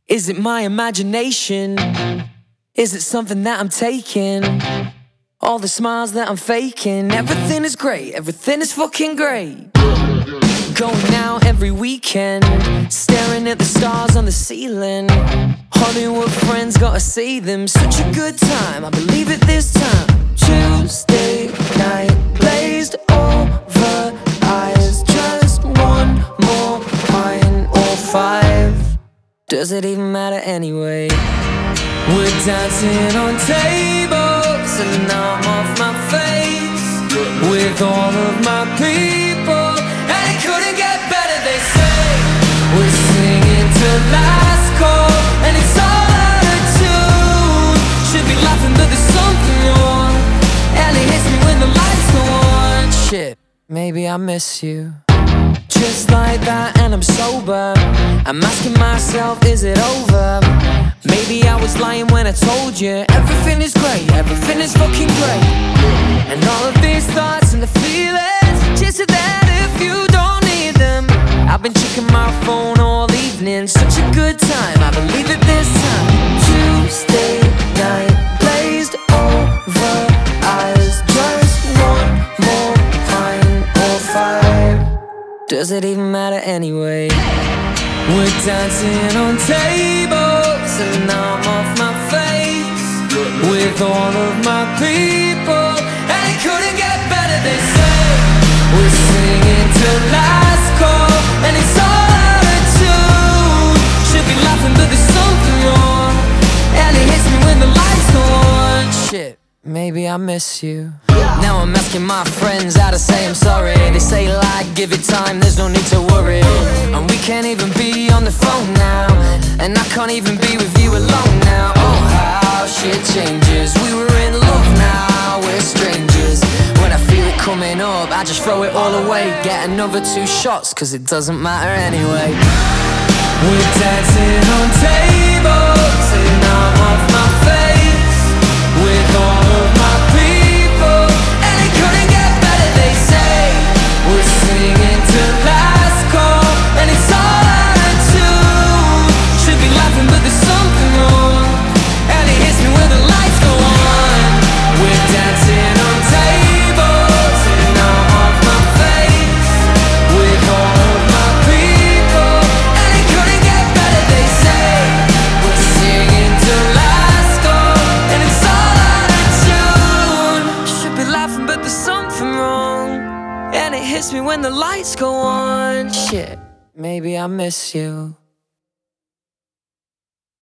Is it my imagination? Is it something that I'm taking? All the smiles that I'm faking. Everything is great, everything is fucking great. Going out every weekend, staring at the stars on the ceiling. Hollywood friends, gotta see them. Such a good time, I believe it this time. Tuesday night, glazed over eyes. Just one more pint or five. Does it even matter anyway? We're dancing on tables and I'm off my face with all of my people, and it couldn't get better, they say. We're singing to last call and it's all out of tune. Should be laughing but there's something wrong, and it hits me when the lights go on. Shit, maybe I miss you. Just like that and I'm sober. I'm asking myself, is it over? Maybe I was lying when I told you everything is great, everything is fucking great. And all of these thoughts and the feelings, just that if you don't need them. I've been checking my phone all evening. Such a good time, I believe it this time. Tuesday night, glazed over eyes. Just one more pint or five. Does it even matter anyway? We're dancing on tables and I'm off my face with all of my people, and it couldn't get better, they say. We're singing to last call and it's all out of tune. Should be laughing but there's something wrong, and it hits me when the lights go on. Shit, maybe I miss you. Now I'm asking my friends how to say I'm sorry. They say like, give it time, there's no need to worry. And we can't even be on the phone now, and I can't even be with you alone now. Oh, how shit changes. We were in love, now we're strangers. When I feel it coming up, I just throw it all away. Get another 2 shots, cause it doesn't matter anyway. We're dancing on tables and I'm off my face with all of my people, and it couldn't get better, they say. We're singing to last call and it's all out of tune. Should be laughing but there's something wrong, and it hits me when the lights go on. We're dancing on tables and I'm off my face with all of my people, and it couldn't get better, they say. We're singing to last call and it's all out of tune. Should be laughing but there's something wrong, and it hits me when the lights go on. Shit, maybe I miss you.